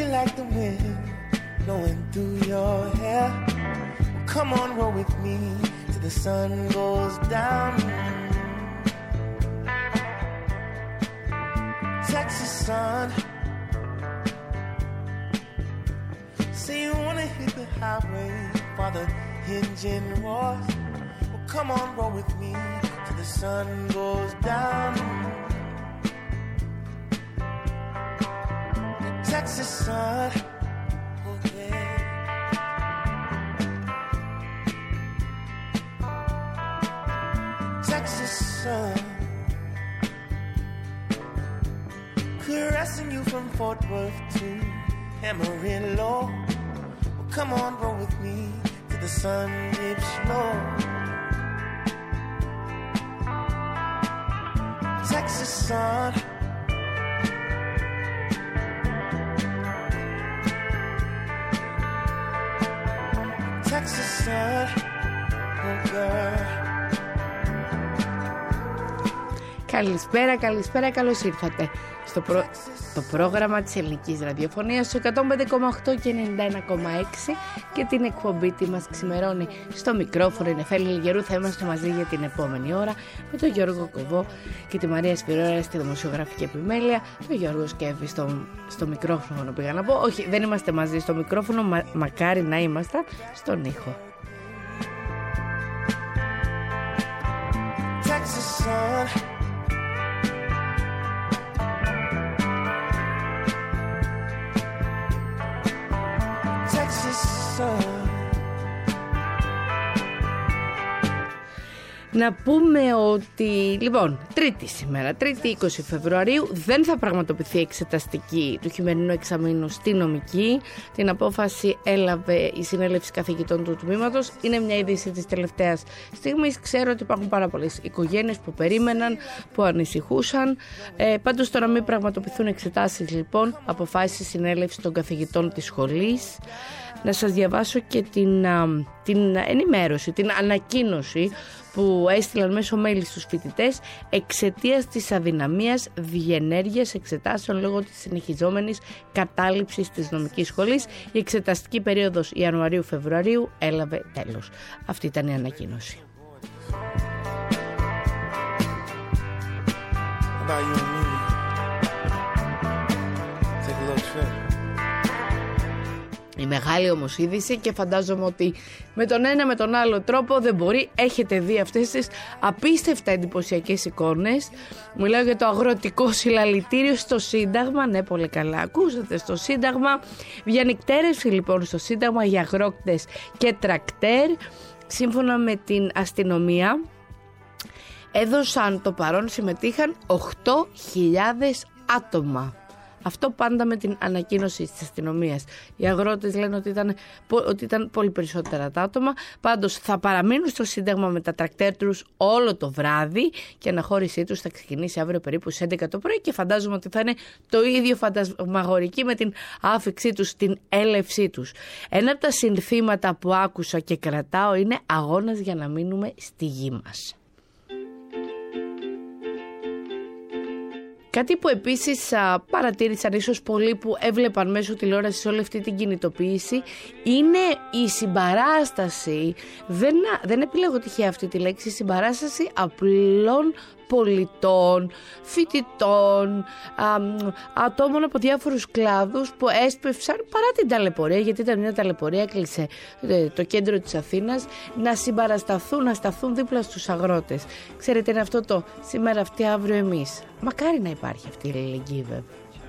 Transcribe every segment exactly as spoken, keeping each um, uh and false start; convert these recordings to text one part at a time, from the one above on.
feel like the wind blowing through your hair. Well, come on, roll with me till the sun goes down. Texas sun. Say you wanna hit the highway while the engine roars. Well, come on, roll with me till the sun goes down. The Texas sun, oh yeah. Texas sun, caressing you from Fort Worth to Amarillo. Well, come on, roll with me till the sun dips low. Texas sun, Texas sun, oh girl. Καλησπέρα, καλησπέρα, καλώς ήρθατε στο προ... το πρόγραμμα της ελληνικής ραδιοφωνίας στο εκατόν πέντε κόμμα οκτώ και ενενήντα ένα κόμμα έξι και την εκπομπή τι μας ξημερώνει. Στο μικρόφωνο είναι Φέλη Λιγερού, θα είμαστε μαζί για την επόμενη ώρα με τον Γιώργο Κοβό και τη Μαρία Σπυρόρα στη δημοσιογραφική επιμέλεια, τον Γιώργο Σκέφη στο, στο μικρόφωνο πήγα να πω, όχι δεν είμαστε μαζί στο μικρόφωνο, μα, μακάρι να ήμασταν στον ήχο. Texas sun. Να πούμε ότι, λοιπόν, Τρίτη σήμερα, Τρίτη είκοσι Φεβρουαρίου, δεν θα πραγματοποιηθεί εξεταστική του χειμερινού εξαμήνου στη νομική. Την απόφαση έλαβε η συνέλευση καθηγητών του τμήματος. Είναι μια είδηση της τελευταίας στιγμής. Ξέρω ότι υπάρχουν πάρα πολλές οικογένειες που περίμεναν, που ανησυχούσαν. Ε, πάντως, τώρα μην πραγματοποιηθούν εξετάσεις, λοιπόν, αποφάσισε η συνέλευση των καθηγητών της σχολής. Να σας διαβάσω και την, α, την ενημέρωση, την ανακοίνωση που έστειλαν μέσω mail στους φοιτητές εξαιτίας της αδυναμίας διενέργειας εξετάσεων λόγω της συνεχιζόμενης κατάληψης της νομικής σχολής. Η εξεταστική περίοδος Ιανουαρίου-Φεβρουαρίου έλαβε τέλος. Αυτή ήταν η ανακοίνωση. Η μεγάλη όμως είδηση, και φαντάζομαι ότι με τον ένα με τον άλλο τρόπο δεν μπορεί, έχετε δει αυτές τις απίστευτα εντυπωσιακές εικόνες. Μιλάω για το αγροτικό συλλαλητήριο στο Σύνταγμα. Ναι, πολύ καλά ακούσατε, στο Σύνταγμα. Διανυκτέρευση λοιπόν στο Σύνταγμα για αγρόκτες και τρακτέρ. Σύμφωνα με την αστυνομία, έδωσαν το παρόν, συμμετείχαν οκτώ χιλιάδες άτομα. Αυτό πάντα με την ανακοίνωση της αστυνομίας. Οι αγρότες λένε ότι ήταν, ότι ήταν πολύ περισσότερα τα άτομα. Πάντως θα παραμείνουν στο Σύνταγμα με τα τρακτέρ τους όλο το βράδυ και η αναχώρησή τους θα ξεκινήσει αύριο περίπου στις έντεκα το πρωί και φαντάζομαι ότι θα είναι το ίδιο φαντασμαγορική με την άφηξή τους, την έλευσή τους. Ένα από τα συνθήματα που άκουσα και κρατάω είναι αγώνας για να μείνουμε στη γη μας. Κάτι που επίσης α, παρατήρησαν ίσως πολλοί που έβλεπαν μέσω τηλεόρασης όλη αυτή την κινητοποίηση είναι η συμπαράσταση, δεν, δεν επιλέγω τυχαία αυτή τη λέξη, συμπαράσταση απλών πολιτών, φοιτητών, α, ατόμων από διάφορους κλάδους που έσπευσαν παρά την ταλαιπωρία, γιατί ήταν μια ταλαιπωρία, έκλεισε το κέντρο της Αθήνας, να συμπαρασταθούν, να σταθούν δίπλα στους αγρότες. Ξέρετε, είναι αυτό το σήμερα αυτοί, αύριο εμείς. Μακάρι να υπάρχει αυτή η αλληλεγγύη βέβαια.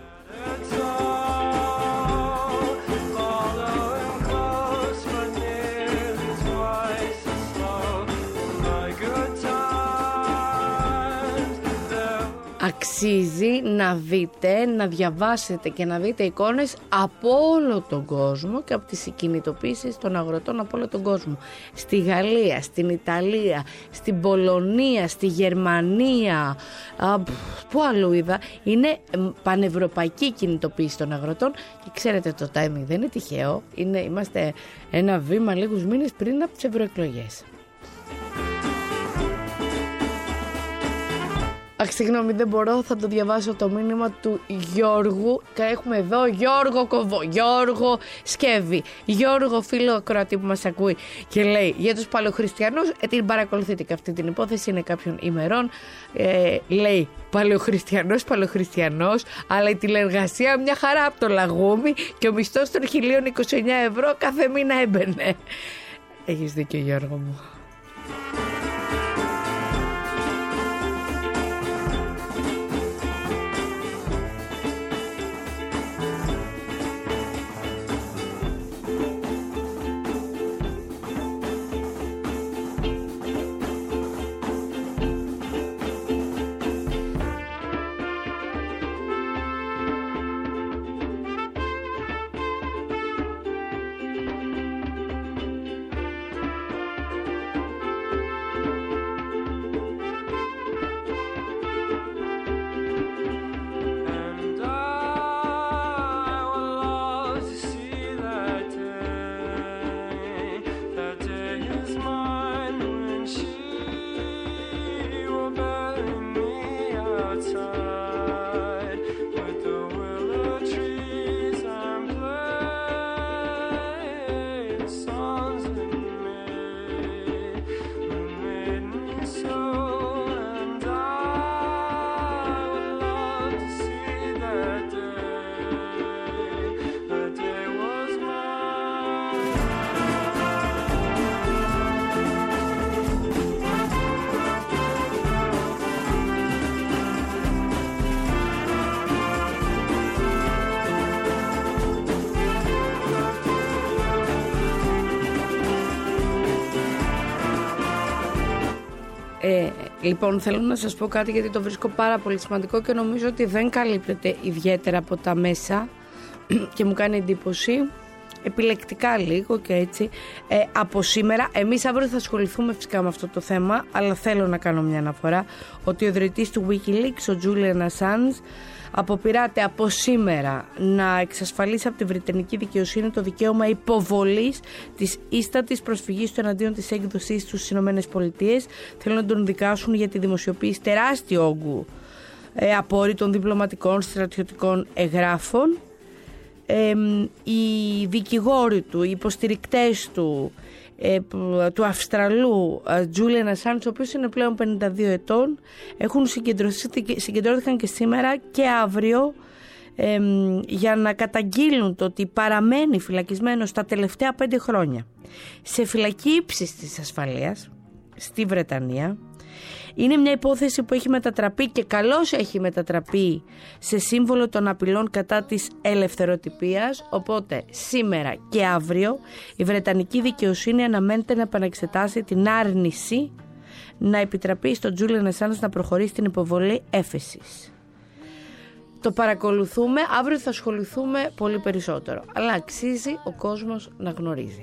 Αξίζει να δείτε, να διαβάσετε και να δείτε εικόνες από όλο τον κόσμο και από τις κινητοποίησεις των αγροτών από όλο τον κόσμο. Στη Γαλλία, στην Ιταλία, στην Πολωνία, στη Γερμανία, α, πού αλλού είδα. Είναι πανευρωπαϊκή κινητοποίηση των αγροτών και ξέρετε το timing δεν είναι τυχαίο. Είναι, είμαστε ένα βήμα λίγους μήνες πριν από τις ευρωεκλογές. Αχ, συγγνώμη, δεν μπορώ, θα το διαβάσω το μήνυμα του Γιώργου. Και έχουμε εδώ Γιώργο Κοβό, Γιώργο Σκεύη, Γιώργο φίλο ακροατή που μας ακούει και λέει για τους παλαιοχριστιανούς, ε, την παρακολουθείτε και αυτή την υπόθεση, είναι κάποιων ημερών, ε, λέει παλαιοχριστιανός, παλαιοχριστιανός, αλλά η τηλεργασία μια χαρά από το λαγούμι και ο μισθός των χίλια είκοσι εννέα ευρώ κάθε μήνα έμπαινε. Έχεις δίκιο, Γιώργο μου. Ε, λοιπόν, θέλω να σας πω κάτι γιατί το βρίσκω πάρα πολύ σημαντικό και νομίζω ότι δεν καλύπτεται ιδιαίτερα από τα μέσα και μου κάνει εντύπωση, επιλεκτικά λίγο και έτσι, ε, από σήμερα. Εμείς αύριο θα ασχοληθούμε φυσικά με αυτό το θέμα, αλλά θέλω να κάνω μια αναφορά ότι ο ιδρυτής του Wikileaks, ο Julian Assange, αποπειράται από σήμερα να εξασφαλίσει από τη Βρετανική δικαιοσύνη το δικαίωμα υποβολής της ίστατης προσφυγής του εναντίον της έκδοσης του στις Ηνωμένες Πολιτείες. Θέλουν να τον δικάσουν για τη δημοσιοποίηση τεράστιου όγκου ε, απόρριτων διπλωματικών στρατιωτικών εγγράφων. Ε, οι δικηγόροι του, οι υποστηρικτές του, ε, του Αυστραλού Julian Assange, ο οποίος είναι πλέον πενήντα δύο ετών, έχουν συγκεντρώθηκαν και σήμερα και αύριο ε, για να καταγγείλουν το ότι παραμένει φυλακισμένος τα τελευταία πέντε χρόνια σε φυλακή ύψης της ασφαλείας στη Βρετανία. Είναι μια υπόθεση που έχει μετατραπεί και καλώς έχει μετατραπεί σε σύμβολο των απειλών κατά της ελευθεροτυπίας, οπότε σήμερα και αύριο η Βρετανική δικαιοσύνη αναμένεται να επαναξετάσει την άρνηση να επιτραπεί στον Julian Assange να προχωρήσει την υποβολή έφεσης. Το παρακολουθούμε, αύριο θα ασχοληθούμε πολύ περισσότερο, αλλά αξίζει ο κόσμος να γνωρίζει.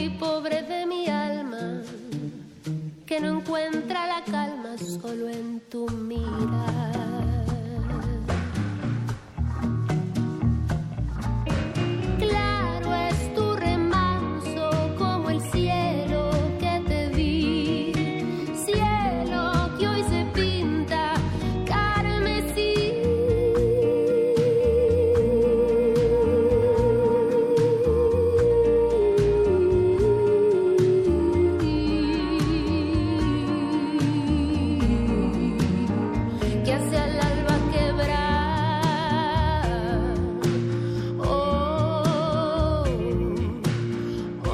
Que no encuentra la calma solo en tu tu mirar. Claro es tu remanso como el cielo que te vi, cielo que hoy se pinta carmesí. Que hacia el alba quebrar, oh, oh,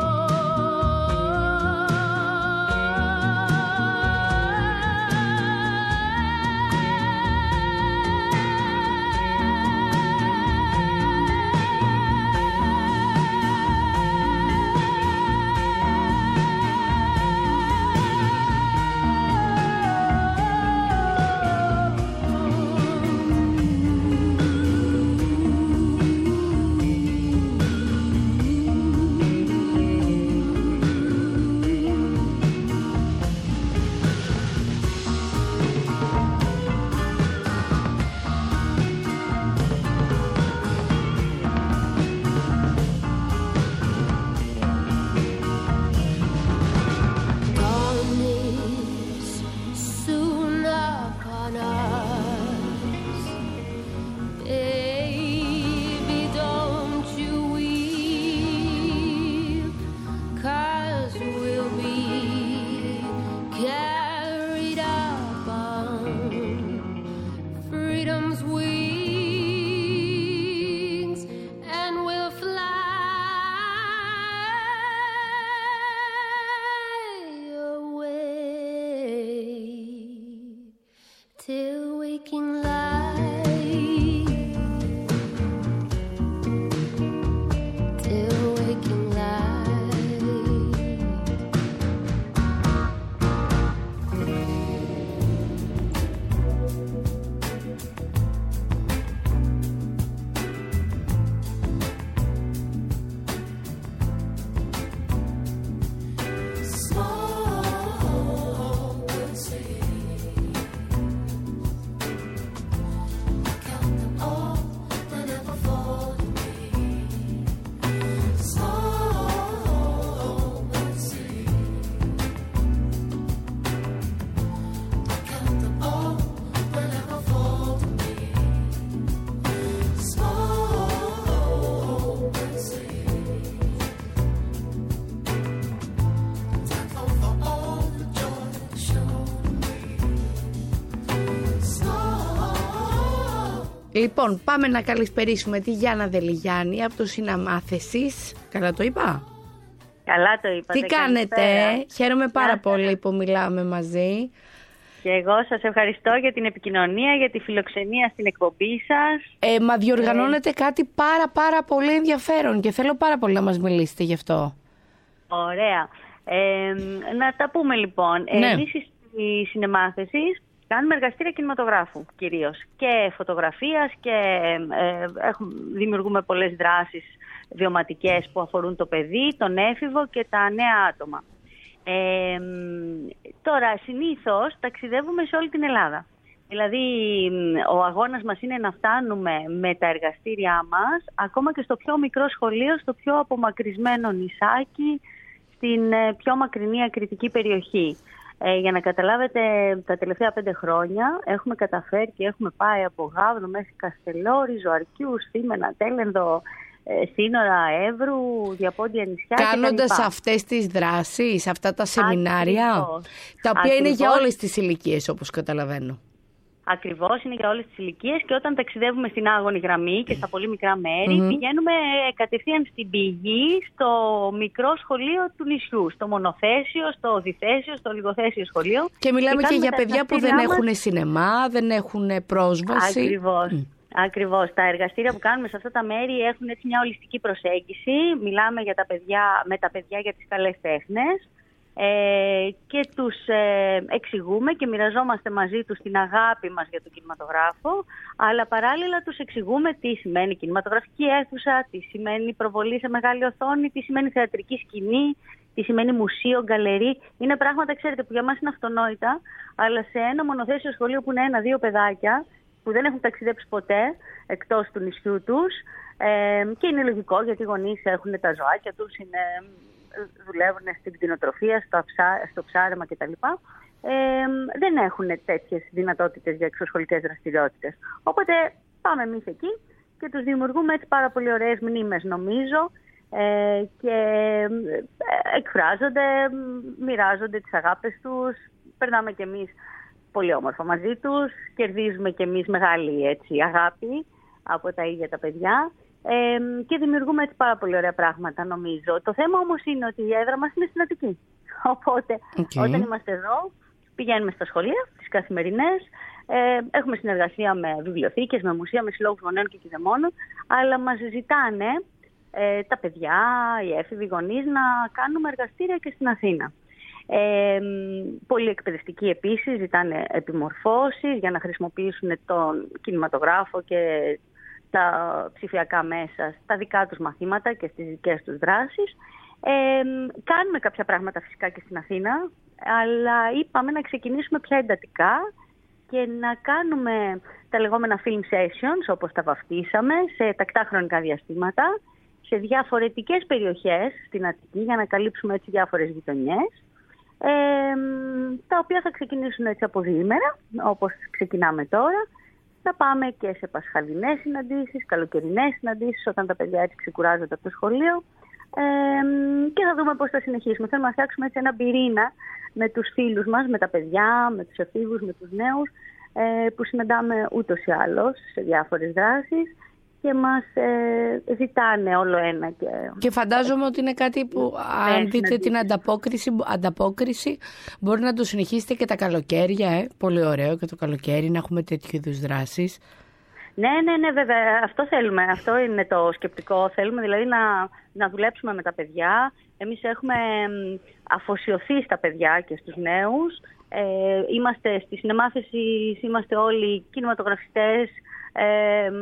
dawn is soon upon us. Baby, don't you weep, 'cause we'll be carried up on freedom's wings, and we'll fly away till waking light, till waking light. Λοιπόν, πάμε να καλησπερίσουμε τη Γιάννα Δελιγιάννη από το Συναμάθεσης. Καλά το είπα? Καλά το είπατε. Τι κάνετε? Καλησπέρα. Χαίρομαι πάρα Καλησπέρα. πολύ που μιλάμε μαζί. Και εγώ σας ευχαριστώ για την επικοινωνία, για τη φιλοξενία στην εκπομπή σας. Ε, μα διοργανώνετε κάτι πάρα πάρα πολύ ενδιαφέρον και θέλω πάρα πολύ να μας μιλήσετε γι' αυτό. Ωραία. Ε, να τα πούμε λοιπόν. Ναι. Εμείς στη Συνεμάθεσης κάνουμε εργαστήρια κινηματογράφου κυρίως και φωτογραφίας και ε, έχουμε, δημιουργούμε πολλές δράσεις βιωματικές που αφορούν το παιδί, τον έφηβο και τα νέα άτομα. Ε, τώρα συνήθως ταξιδεύουμε σε όλη την Ελλάδα. Δηλαδή ο αγώνας μας είναι να φτάνουμε με τα εργαστήριά μας ακόμα και στο πιο μικρό σχολείο, στο πιο απομακρυσμένο νησάκι, στην πιο μακρινή ακριτική περιοχή. Ε, για να καταλάβετε, τα τελευταία πέντε χρόνια έχουμε καταφέρει και έχουμε πάει από Γάβδο μέχρι Καστελόρι, Ζωαρκιούς, Θήμενα, Τέλενδο, ε, σύνορα Εύρου, Διαπόντια νησιά. Κάνοντας αυτές τις δράσεις, αυτά τα σεμινάρια, Ακριβώς. τα οποία Ακριβώς. είναι για όλες τις ηλικίες όπως καταλαβαίνω. Ακριβώς, είναι για όλες τις ηλικίες και όταν ταξιδεύουμε στην άγωνη γραμμή και στα πολύ μικρά μέρη, Mm-hmm. πηγαίνουμε κατευθείαν στην πηγή, στο μικρό σχολείο του νησιού, στο μονοθέσιο, στο διθέσιο, στο λιγοθέσιο σχολείο. Και μιλάμε και, και για παιδιά που δεν μας... έχουν σινεμά, δεν έχουν πρόσβαση. Ακριβώς. Mm. Ακριβώς. Τα εργαστήρια που κάνουμε σε αυτά τα μέρη έχουν έτσι μια ολιστική προσέγγιση. Μιλάμε για τα παιδιά, με τα παιδιά για τις καλές τέχνες. Ε, και τους ε, εξηγούμε και μοιραζόμαστε μαζί τους την αγάπη μας για τον κινηματογράφο, αλλά παράλληλα τους εξηγούμε τι σημαίνει κινηματογραφική αίθουσα, τι σημαίνει προβολή σε μεγάλη οθόνη, τι σημαίνει θεατρική σκηνή τι σημαίνει μουσείο, γκαλερί. Είναι πράγματα, ξέρετε, που για μας είναι αυτονόητα, αλλά σε ένα μονοθέσιο σχολείο που είναι ένα-δύο παιδάκια, που δεν έχουν ταξιδέψει ποτέ εκτός του νησιού τους, ε, και είναι λογικό γιατί οι γονείς έχουν τα ζωάκια τους, είναι, δουλεύουν στην κτηνοτροφία, στο, αψά, στο ψάρεμα κτλ. Ε, δεν έχουν τέτοιες δυνατότητες για εξωσχολικές δραστηριότητες. Οπότε πάμε εμείς εκεί και τους δημιουργούμε έτσι πάρα πολύ ωραίες μνήμες, νομίζω, ε, και εκφράζονται, μοιράζονται τις αγάπες τους, περνάμε κι εμείς πολύ όμορφα μαζί τους, κερδίζουμε κι εμείς μεγάλη έτσι, αγάπη από τα ίδια τα παιδιά, ε, και δημιουργούμε έτσι πάρα πολύ ωραία πράγματα, νομίζω. Το θέμα όμως είναι ότι η έδρα μας είναι στην Αττική. Οπότε okay. όταν είμαστε εδώ πηγαίνουμε στα σχολεία, τις καθημερινές, ε, έχουμε συνεργασία με βιβλιοθήκες, με μουσεία, με συλλόγους γονέων και κηδεμόνων, αλλά μας ζητάνε ε, τα παιδιά, οι έφηβοι γονείς να κάνουμε εργαστήρια και στην Αθήνα. Ε, πολύ εκπαιδευτικοί επίσης ζητάνε επιμορφώσεις για να χρησιμοποιήσουν τον κινηματογράφο και τα ψηφιακά μέσα στα δικά τους μαθήματα και στις δικές τους δράσεις. Ε, κάνουμε κάποια πράγματα φυσικά και στην Αθήνα, αλλά είπαμε να ξεκινήσουμε πια εντατικά και να κάνουμε τα λεγόμενα film sessions, όπως τα βαφτίσαμε, σε τακτά χρονικά διαστήματα, σε διαφορετικές περιοχές στην Αττική, για να καλύψουμε έτσι διάφορες γειτονιές, ε, τα οποία θα ξεκινήσουν έτσι από διήμερα, όπως ξεκινάμε τώρα. Θα πάμε και σε πασχαλινές συναντήσεις, καλοκαιρινές συναντήσεις, όταν τα παιδιά έτσι ξεκουράζονται από το σχολείο. Ε, και θα δούμε πώς θα συνεχίσουμε. Θέλουμε να φτιάξουμε έτσι ένα πυρήνα με τους φίλους μας, με τα παιδιά, με τους εφήβους, με τους νέους, ε, που συναντάμε ούτως ή άλλως σε διάφορες δράσεις και μας ε, ζητάνε όλο ένα. Και, και φαντάζομαι ότι είναι κάτι που ε, αν δείτε την ανταπόκριση, ανταπόκριση μπορεί να το συνεχίσετε και τα καλοκαίρια. Ε. Πολύ ωραίο και το καλοκαίρι να έχουμε τέτοιου είδους δράσεις. Ναι, ναι, ναι, βέβαια. Αυτό θέλουμε. Αυτό είναι το σκεπτικό. Θέλουμε δηλαδή να, να δουλέψουμε με τα παιδιά. Εμείς έχουμε αφοσιωθεί στα παιδιά και στους νέους. Ε, είμαστε στη συνεμάθηση, είμαστε όλοι κινηματογραφιστές, ε,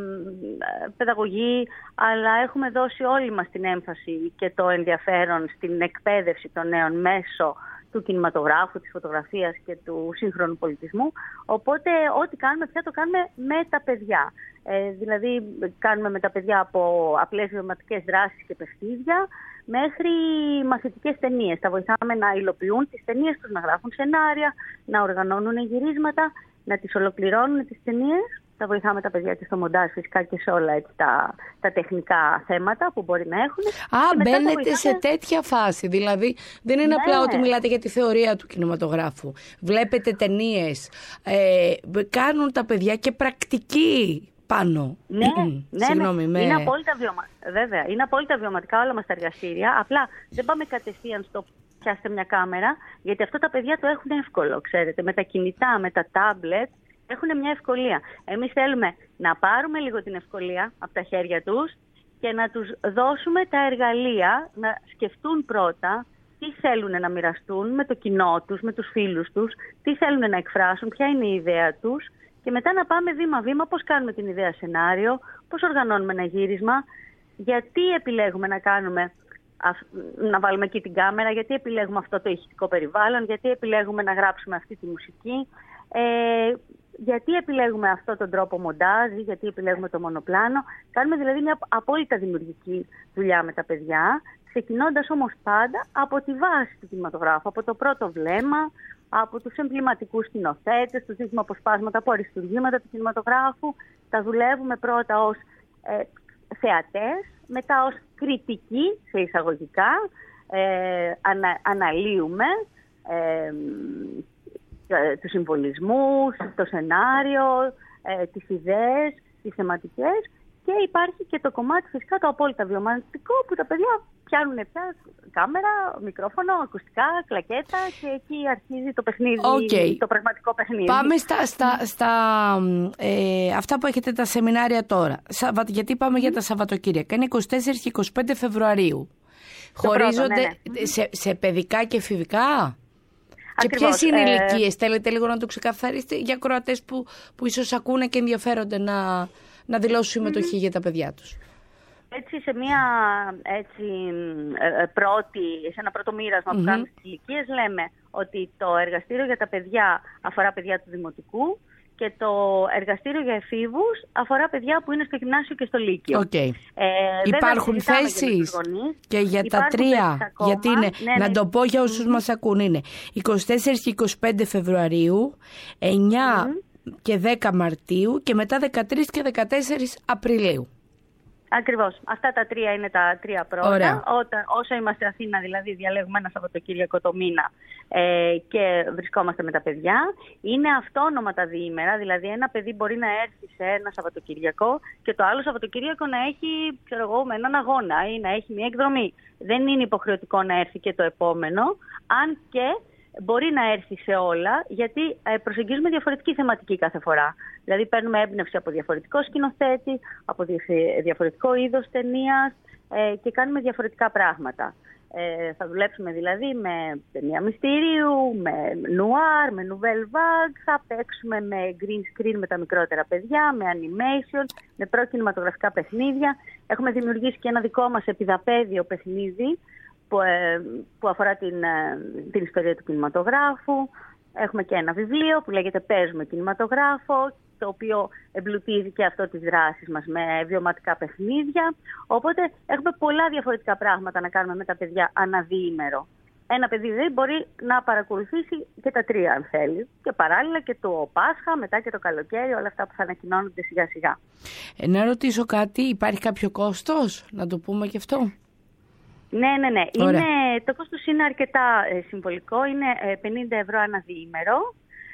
παιδαγωγοί, αλλά έχουμε δώσει όλοι μας την έμφαση και το ενδιαφέρον στην εκπαίδευση των νέων μέσω του κινηματογράφου, της φωτογραφίας και του σύγχρονου πολιτισμού. Οπότε ό,τι κάνουμε πια το κάνουμε με τα παιδιά. Ε, δηλαδή κάνουμε με τα παιδιά από απλές βιωματικές δράσεις και παιχνίδια μέχρι μαθητικές ταινίες. Τα βοηθάμε να υλοποιούν τις ταινίες τους, να γράφουν σενάρια, να οργανώνουν γυρίσματα, να τις ολοκληρώνουν τις ταινίες. Τα βοηθάμε τα παιδιά και στο μοντάζ φυσικά και σε όλα έτσι, τα, τα τεχνικά θέματα που μπορεί να έχουν. Α, μπαίνετε βοηθάμε... σε τέτοια φάση. Δηλαδή δεν είναι ναι. απλά ότι μιλάτε για τη θεωρία του κινηματογράφου. Βλέπετε ταινίες. Ε, κάνουν τα παιδιά και πρακτική πάνω. Ναι, ναι, Συγγνώμη, ναι. Με... Είναι, απόλυτα βιωμα... Βέβαια, είναι απόλυτα βιωματικά όλα μας τα εργαστήρια. Απλά δεν πάμε κατευθείαν στο πιάστε μια κάμερα, γιατί αυτό τα παιδιά το έχουν εύκολο, ξέρετε. Με τα κινητά, με τα τάμπλετ. Έχουν μια ευκολία. Εμείς θέλουμε να πάρουμε λίγο την ευκολία από τα χέρια τους και να τους δώσουμε τα εργαλεία να σκεφτούν πρώτα τι θέλουν να μοιραστούν με το κοινό τους, με τους φίλους τους, τι θέλουν να εκφράσουν, ποια είναι η ιδέα τους και μετά να πάμε βήμα-βήμα πώς κάνουμε την ιδέα σενάριο, πώς οργανώνουμε ένα γύρισμα, γιατί επιλέγουμε να κάνουμε, να βάλουμε εκεί την κάμερα, γιατί επιλέγουμε αυτό το ηχητικό περιβάλλον, γιατί επιλέγουμε να γράψουμε αυτή τη μουσική. Ε, γιατί επιλέγουμε αυτόν τον τρόπο μοντάζ, γιατί επιλέγουμε το μονοπλάνο. Κάνουμε δηλαδή μια απόλυτα δημιουργική δουλειά με τα παιδιά, ξεκινώντας όμως πάντα από τη βάση του κινηματογράφου, από το πρώτο βλέμμα, από τους εμβληματικούς σκηνοθέτες, τους δείχνουμε αποσπάσματα από αριστουργήματα του κινηματογράφου. Τα δουλεύουμε πρώτα ως ε, θεατές, μετά ως κριτικοί, σε εισαγωγικά, ε, ανα, αναλύουμε ε, τους συμβολισμούς, το σενάριο, ε, τις ιδέες, τις θεματικές και υπάρχει και το κομμάτι φυσικά το απόλυτα βιωματικό που τα παιδιά πιάνουν πια κάμερα, μικρόφωνο, ακουστικά, κλακέτα και εκεί αρχίζει το παιχνίδι, okay. το πραγματικό παιχνίδι. Πάμε στα, στα, στα ε, αυτά που έχετε τα σεμινάρια τώρα, γιατί πάμε mm. για τα Σαββατοκύριακα, είναι είκοσι τέσσερις και είκοσι πέντε Φεβρουαρίου. Το Χωρίζονται πρώτο, ναι, ναι. Σε, σε παιδικά και εφηβικά. Και ποιες είναι οι ε... ηλικίες, θέλετε λίγο να το ξεκαθαρίσετε για ακροατές που, που ίσως ακούνε και ενδιαφέρονται να, να δηλώσουν συμμετοχή mm-hmm. για τα παιδιά τους. έτσι σε μια έτσι, πρώτη, σε ένα πρώτο μοίρασμα που mm-hmm. κάνουμε στις ηλικίες, λέμε ότι το εργαστήριο για τα παιδιά αφορά παιδιά του δημοτικού και το εργαστήριο για εφήβους αφορά παιδιά που είναι στο γυμνάσιο και στο λύκειο. Okay. Ε, Υπάρχουν θέσεις και για τα τρία, γιατί είναι, ναι, ναι, να το πω για όσους mm-hmm. μας ακούν, είναι είκοσι τέσσερα και είκοσι πέντε Φεβρουαρίου, εννιά mm-hmm. και δέκα Μαρτίου και μετά δεκατρείς και δεκατέσσερις Απριλίου. Ακριβώς. Αυτά τα τρία είναι τα τρία πρώτα. Όταν, όσο είμαστε Αθήνα, δηλαδή διαλέγουμε ένα Σαββατοκύριακο το μήνα ε, και βρισκόμαστε με τα παιδιά. Είναι αυτόνομα τα διήμερα, δηλαδή ένα παιδί μπορεί να έρθει σε ένα Σαββατοκύριακο και το άλλο Σαββατοκύριακο να έχει, ξέρω εγώ, με έναν αγώνα ή να έχει μια εκδρομή. Δεν είναι υποχρεωτικό να έρθει και το επόμενο, αν και μπορεί να έρθει σε όλα, γιατί προσεγγίζουμε διαφορετική θεματική κάθε φορά. Δηλαδή παίρνουμε έμπνευση από διαφορετικό σκηνοθέτη, από διαφορετικό είδος ταινίας ε, και κάνουμε διαφορετικά πράγματα. Ε, θα δουλέψουμε δηλαδή με ταινία μυστηρίου, με νουάρ, με nouvelle vague, θα παίξουμε με green screen με τα μικρότερα παιδιά, με animation, με προκινηματογραφικά παιχνίδια. Έχουμε δημιουργήσει και ένα δικό μας επιδαπέδιο παιχνίδι, Που, ε, που αφορά την, ε, την ιστορία του κινηματογράφου. Έχουμε και ένα βιβλίο που λέγεται «Παίζουμε κινηματογράφο», το οποίο εμπλουτίζει και αυτό τις δράσεις μας με βιωματικά παιχνίδια. Οπότε έχουμε πολλά διαφορετικά πράγματα να κάνουμε με τα παιδιά ανά διήμερο. Ένα παιδί δεν μπορεί να παρακολουθήσει και τα τρία αν θέλει. Και παράλληλα και το Πάσχα, μετά και το καλοκαίρι, όλα αυτά που θα ανακοινώνονται σιγά σιγά. Ε, να ρωτήσω κάτι, υπάρχει κάποιο κόστος, να το πούμε και αυτό? Ναι, ναι, ναι. Είναι, το κόστος είναι αρκετά ε, συμβολικό. Είναι ε, πενήντα ευρώ ένα διήμερο.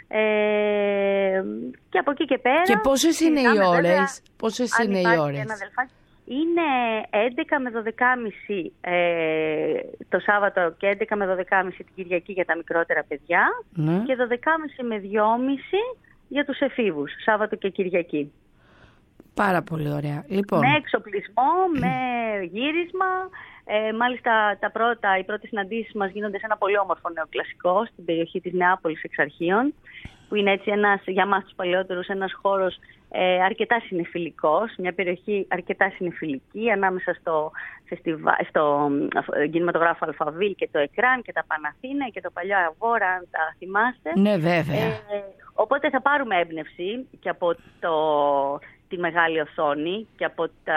Ε, και από εκεί και πέρα... Και πόσες είναι οι ώρες? Βέβαια, πόσες είναι οι ώρες? Είναι έντεκα με δώδεκα και μισή ε, το Σάββατο και έντεκα με δώδεκα και μισή την Κυριακή για τα μικρότερα παιδιά. Ναι. Και δώδεκα και μισή με δυόμιση για τους εφήβους, Σάββατο και Κυριακή. Πάρα πολύ ωραία. Λοιπόν. Με εξοπλισμό, με γύρισμα. Ε, μάλιστα τα πρώτα, οι πρώτες συναντήσεις μας γίνονται σε ένα πολύ όμορφο νεοκλασικό στην περιοχή της Νεάπολης εξ αρχείων, που είναι έτσι ένας, για μας τους παλαιότερους, ένας χώρος ε, αρκετά συνεφιλικός, μια περιοχή αρκετά συνεφιλική ανάμεσα στο, φεστιβα... στο κινηματογράφο Αλφαβήλ και το Εκράν και τα Παναθήνα και το παλιό Αβόρα, αν τα θυμάστε. Ναι, βέβαια. Ε, οπότε θα πάρουμε έμπνευση και από το, τη μεγάλη οθόνη και από τα...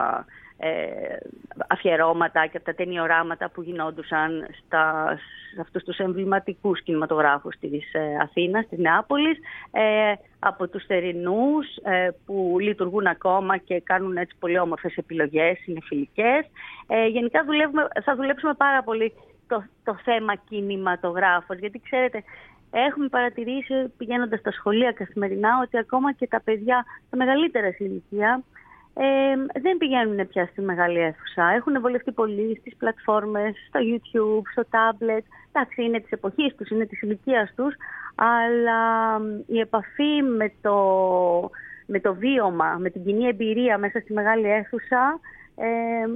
Ε, αφιερώματα και από τα ταινιοράματα που γινόντουσαν στα, σε αυτούς τους εμβληματικούς κινηματογράφους της ε, Αθήνας, της Νεάπολης, ε, από τους θερινούς ε, που λειτουργούν ακόμα και κάνουν έτσι πολύ όμορφες επιλογές, συνεφιλικές. Ε, γενικά δουλεύουμε, θα δουλέψουμε πάρα πολύ το, το θέμα κινηματογράφος, γιατί ξέρετε, έχουμε παρατηρήσει πηγαίνοντας στα σχολεία καθημερινά ότι ακόμα και τα παιδιά, τα μεγαλύτερα σε ηλικία, Ε, δεν πηγαίνουν πια στη μεγάλη αίθουσα. Έχουν βολευτεί πολύ στις πλατφόρμες, στο YouTube, στο tablet. Εντάξει, είναι της εποχής τους, είναι της ηλικίας τους, αλλά η επαφή με το, με το βίωμα, με την κοινή εμπειρία μέσα στη μεγάλη αίθουσα ε,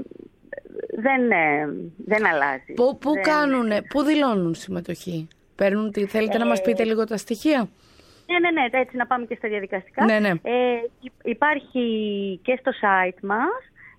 δεν, ε, δεν αλλάζει. Πού, πού, δεν... κάνουνε, πού δηλώνουν συμμετοχή? Παίρνουν, θέλετε ε, να μας πείτε λίγο τα στοιχεία? Ναι, ναι, ναι, έτσι να πάμε και στα διαδικαστικά. Ναι, ναι. Ε, υπάρχει και στο site μας,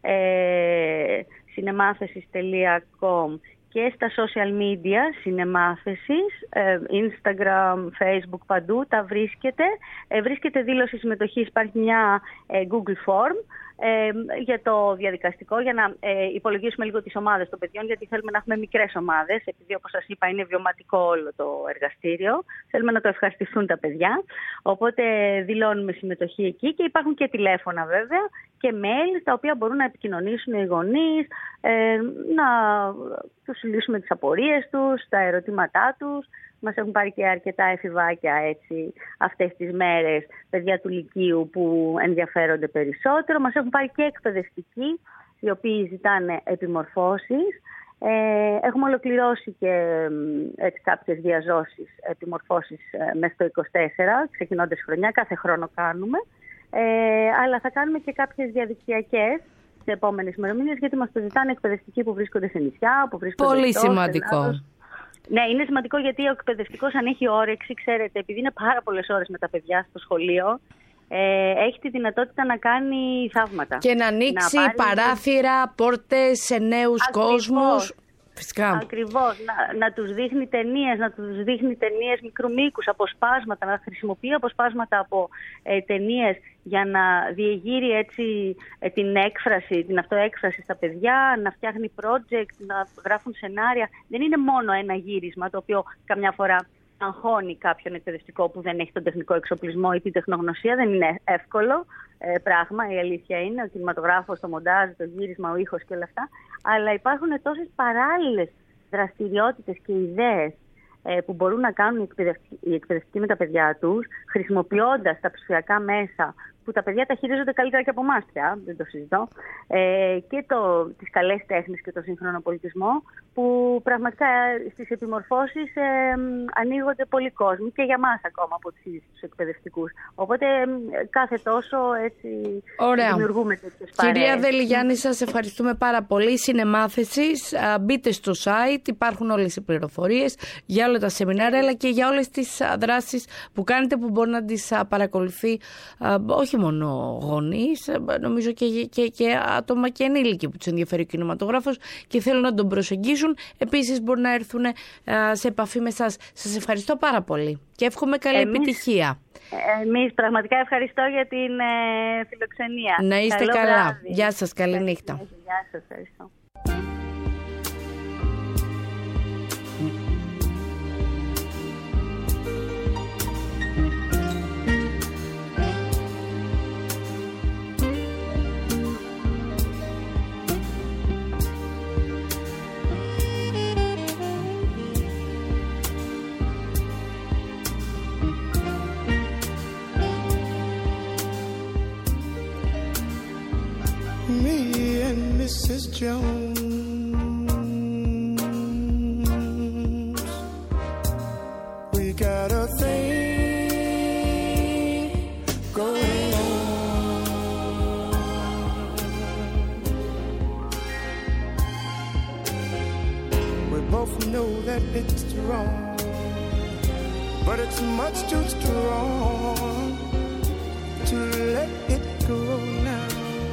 ε, cinemάθεσης τελεία com, και στα social media, Cinemάθεσης, ε, Instagram, Facebook, παντού, τα βρίσκεται. Ε, βρίσκεται δήλωση συμμετοχής, υπάρχει μια ε, Google Form ε, για το διαδικαστικό, για να ε, υπολογίσουμε λίγο τις ομάδες των παιδιών, γιατί θέλουμε να έχουμε μικρές ομάδες, επειδή όπως σας είπα είναι βιωματικό όλο το εργαστήριο. Θέλουμε να το ευχαριστηθούν τα παιδιά, οπότε δηλώνουμε συμμετοχή εκεί και υπάρχουν και τηλέφωνα βέβαια και mail, στα οποία μπορούν να επικοινωνήσουν οι γονείς, ε, να τους λύσουμε τις απορίες τους, τα ερωτήματά τους. Μας έχουν πάρει και αρκετά εφηβάκια έτσι αυτές τις μέρες, παιδιά του Λυκείου που ενδιαφέρονται περισσότερο. Μας έχουν πάρει και εκπαιδευτικοί, οι οποίοι ζητάνε επιμορφώσεις. Ε, έχουμε ολοκληρώσει και έτσι, κάποιες διαζώσεις επιμορφώσεις ε, μέσα στο είκοσι τέσσερα, ξεκινώντας χρονιά, κάθε χρόνο κάνουμε. Ε, αλλά θα κάνουμε και κάποιες διαδικτυακές σε επόμενες ημερομηνίες, γιατί μας το ζητάνε εκπαιδευτικοί που βρίσκονται σε νησιά, που βρίσκονται πολύ εκτός, σημαντικό. Ελλάδος. Ναι, είναι σημαντικό γιατί ο εκπαιδευτικός αν έχει όρεξη, ξέρετε, επειδή είναι πάρα πολλές ώρες με τα παιδιά στο σχολείο, ε, έχει τη δυνατότητα να κάνει θαύματα. Και να ανοίξει να πάρει... παράθυρα, πόρτες σε νέους Ακριβώς. κόσμους. Φυσικά. Ακριβώς. Να, να τους δείχνει ταινίες, να τους δείχνει ταινίες μικρού μήκους, αποσπάσματα, να χρησιμοποιεί αποσπάσματα από ε, ταινίες για να διεγείρει έτσι ε, την έκφραση, την αυτοέκφραση στα παιδιά, να φτιάχνει project, να γράφουν σενάρια. Δεν είναι μόνο ένα γύρισμα το οποίο καμιά φορά αγχώνει κάποιον εκπαιδευτικό που δεν έχει τον τεχνικό εξοπλισμό ή την τεχνογνωσία. Δεν είναι εύκολο ε, πράγμα, η αλήθεια είναι. Ο κινηματογράφος, το μοντάζ, το γύρισμα, ο ήχος και όλα αυτά. Αλλά υπάρχουν τόσες παράλληλες δραστηριότητες και ιδέες ε, που μπορούν να κάνουν οι εκπαιδευτικοί, οι εκπαιδευτικοί με τα παιδιά τους, χρησιμοποιώντας τα ψηφιακά μέσα που τα παιδιά τα χειρίζονται καλύτερα και από εμάς πια, δεν το συζητώ, ε, και το, τις καλές τέχνες και το σύγχρονο πολιτισμό, που πραγματικά στις επιμορφώσεις ε, ανοίγονται πολλοί κόσμοι και για μας ακόμα από τους ίδιους τους εκπαιδευτικούς. Οπότε ε, κάθε τόσο έτσι δημιουργούμε τέτοιες παρέες. Κυρία Δελιγιάννη, σας ευχαριστούμε πάρα πολύ. Συνεμάθεσης, μπείτε στο site, υπάρχουν όλες οι πληροφορίες για όλα τα σεμινάρια, αλλά και για όλες τις δράσεις που κάνετε, που μπορεί να τις παρακολουθεί όχι μόνο γονείς, νομίζω και, και, και άτομα και ενήλικοι που τους ενδιαφέρει ο κινηματογράφος και θέλουν να τον προσεγγίσουν. Επίσης μπορεί να έρθουν σε επαφή με σας. Σας ευχαριστώ πάρα πολύ και εύχομαι καλή εμείς, επιτυχία. Εμείς πραγματικά ευχαριστώ για την ε, φιλοξενία. Να είστε Καλό καλά. βράδυ. Γεια σας, καλή νύχτα. Γεια σας, ευχαριστώ. Missus Jones, we got a thing going on. We both know that it's wrong, but it's much too strong to let it go now.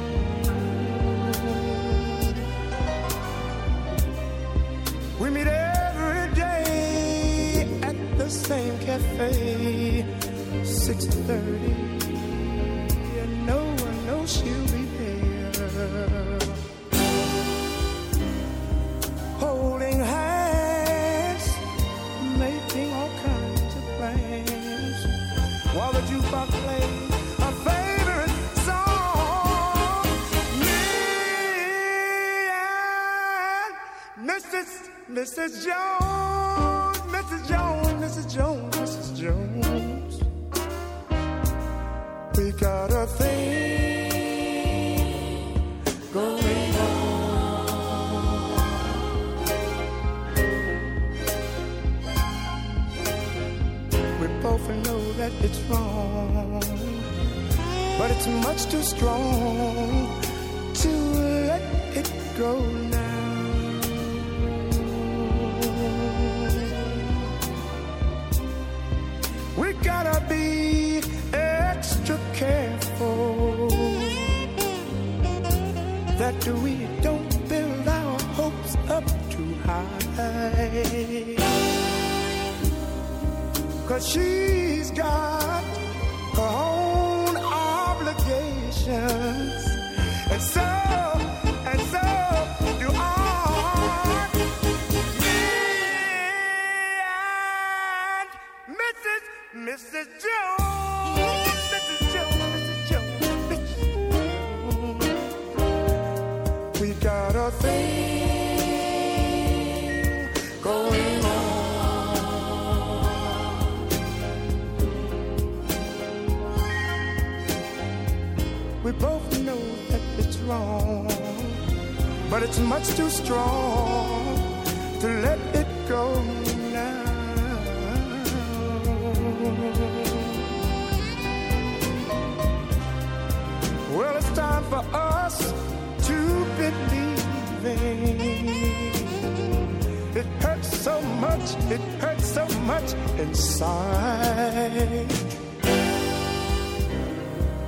We meet every day at the same cafe, six thirty, and no one knows she'll be there. Holding hands, making all kinds of plans, while the jukebox plays our favorite song. Me and Missus Missus Jones, Missus Jones, Missus Jones, Missus Jones, we got a thing going on. We both know that it's wrong, but it's much too strong to let it go now. We gotta be extra careful that we don't build our hopes up too high, 'cause she's got her own obligations, and so, and so do I. Missus Jones, Missus Jones, Missus Jones, Missus Jones, we got a thing going on. We both know that it's wrong, but it's much too strong to let it go now. Well, it's time for us to believe in. It hurts so much, it hurts so much inside.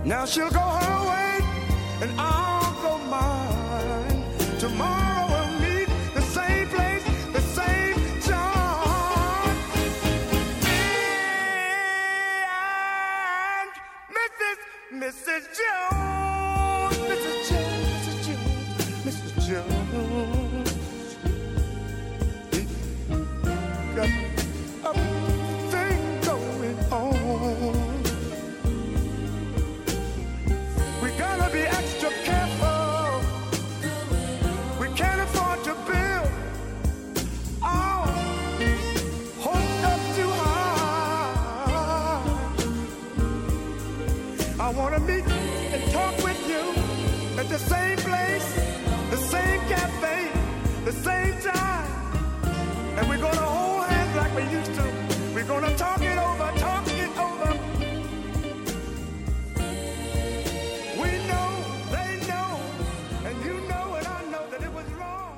Now she'll go her way and I'll go mine. Tomorrow we'll meet the same place, the same time. Me and Missus Missus Jones, Missus Jones, Missus Jones, Missus Jones. Got a thing going on. We gotta be extra careful. We can't afford to build our hopes up too high. I wanna meet and talk with you at the same place, the same cafe, the same time. And we're gonna hold hands like we used to. We're gonna talk it over, talk it over. We know, they know, and you know and I know that it was wrong.